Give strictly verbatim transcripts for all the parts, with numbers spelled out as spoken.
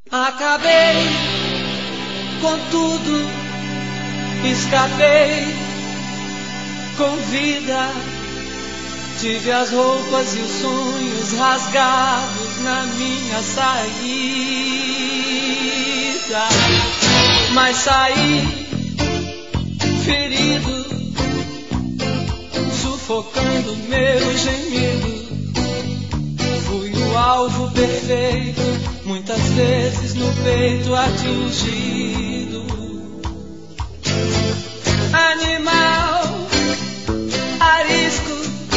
Acabei com tudo, escapei com vida. Tive as roupas e os sonhos rasgados na minha saída, mas saí ferido, sufocando meu gemido. Fui o alvo perfeito, muitas vezes no peito atingido. Animal arisco,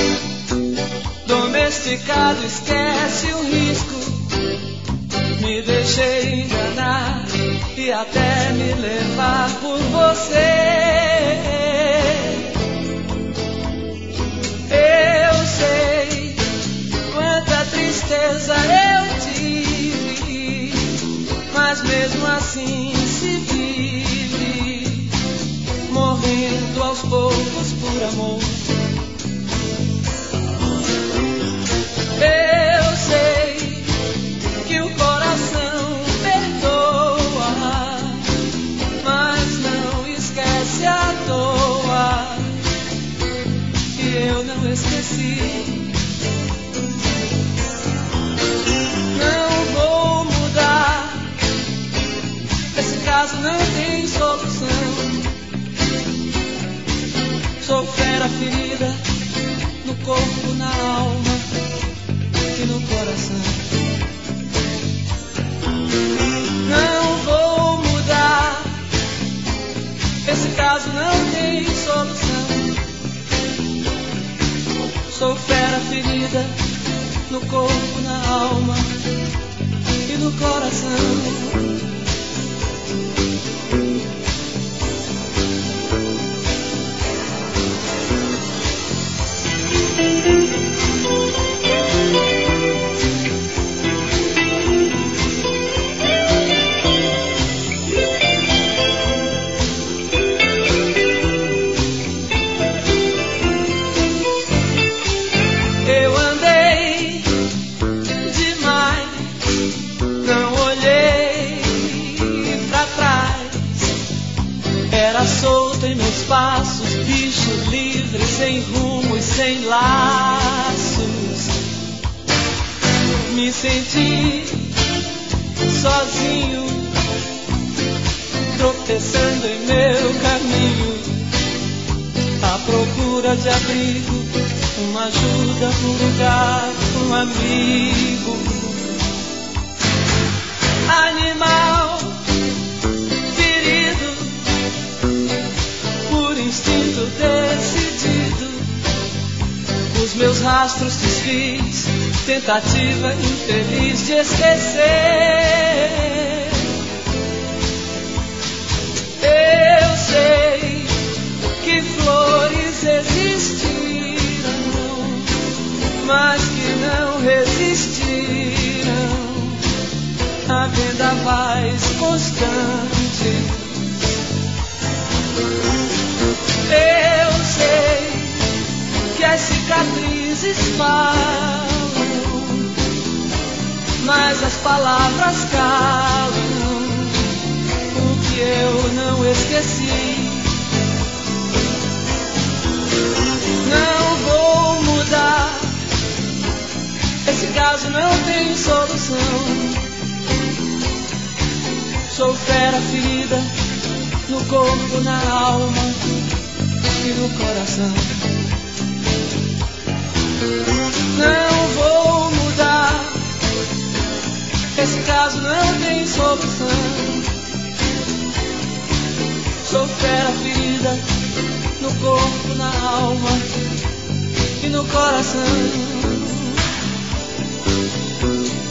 domesticado, esquece o risco. Me deixei enganar e até me levar por você. Eu sei quanta tristeza eu tive, mas mesmo assim se vive, morrendo aos poucos por amor. Eu sei que o coração perdoa, mas não esquece à toa, e eu não esqueci. Não vou mudar, esse caso não tem solução. Sou fera ferida no corpo, na alma e no coração. Não vou mudar, esse caso não tem solução. Sou fera ferida no corpo, na alma e no coração. Solto em meus passos, bicho livre, sem rumo e sem laços. Me senti sozinho, tropeçando em meu caminho, à procura de abrigo, uma ajuda, um lugar, um amigo. Animal instinto decidido, os meus rastros desfiz, tentativa infeliz de esquecer. Eu sei que flores existiram, mas que não resistiram a vendavais constantes. Eu sei que as cicatrizes falam, mas as palavras calam o que eu não esqueci. Não vou mudar, esse caso não tem solução. Sou fera ferida no corpo, na alma e no coração. Não vou mudar, esse caso não tem solução. Sou fera ferida no corpo, na alma e no coração.